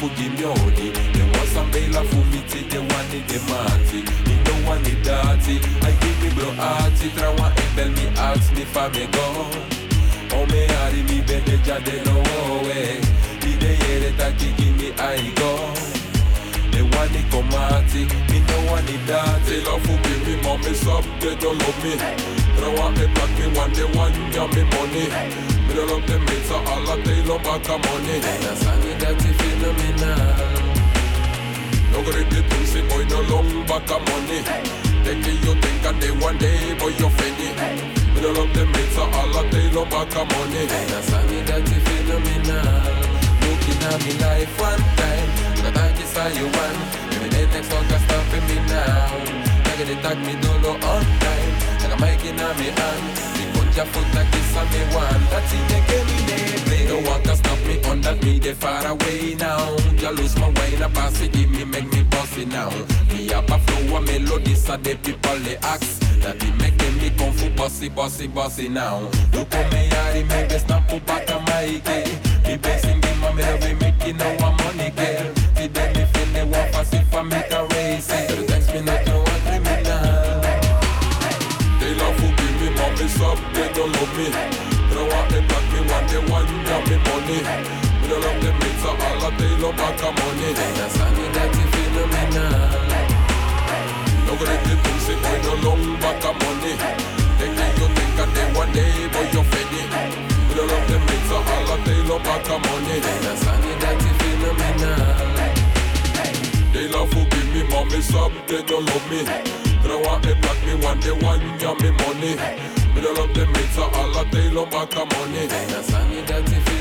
give me honey. They want some baila for me, they want it, they want it. Me no want it dirty. I give me blow hearty. Try one bell me ask me for me go. Oh me hardy me bende jade no way. Me de yere taki give me I go. They want it comati, me no want it dirty. Love who give me mommy sub, they don't love me. Try one black me one they want ya me money. Me don't love them mates all a day long back a money. That's only that you phenomenal. No grip the pussy boy no long back a money. Take it you think and they one day boy you fenny. Me don't love them mates all a day long back a money. That's only that you phenomenal. Looking at me life one time, but I just saw you one. Maybe the next one can stop me now. I get it tag me dolo on time. Like a mic in me hand. Me put your foot like this on me one. That's it, they give me they no one can stop me on that me they far away now. You lose my way, I pass it, give me, make me bossy now. Me up a flow, a melody, so the people they ask. That it make them me kung fu bossy, bossy, bossy now. Look at me, I make the snap up back on my key. Me blessing me, mommy, love me, making no one money, girl. See them if they want pass if I make a race. So thanks me not to a criminal. They love who give me mommy sub, they don't love me. They want me black, me want they want ya me money. Me don't love them mates all a day long back a money. That's only that you phenomenal. No grip the pussy boy no long back a money. They think you think that they one day boy you fenny. Me don't love them mates all a day long back a money. That's only that you phenomenal. They love who give me mommy sub, they don't love me. They want me black, me want they want ya me money. Me don't love them mates all a day long back a money. That's only that you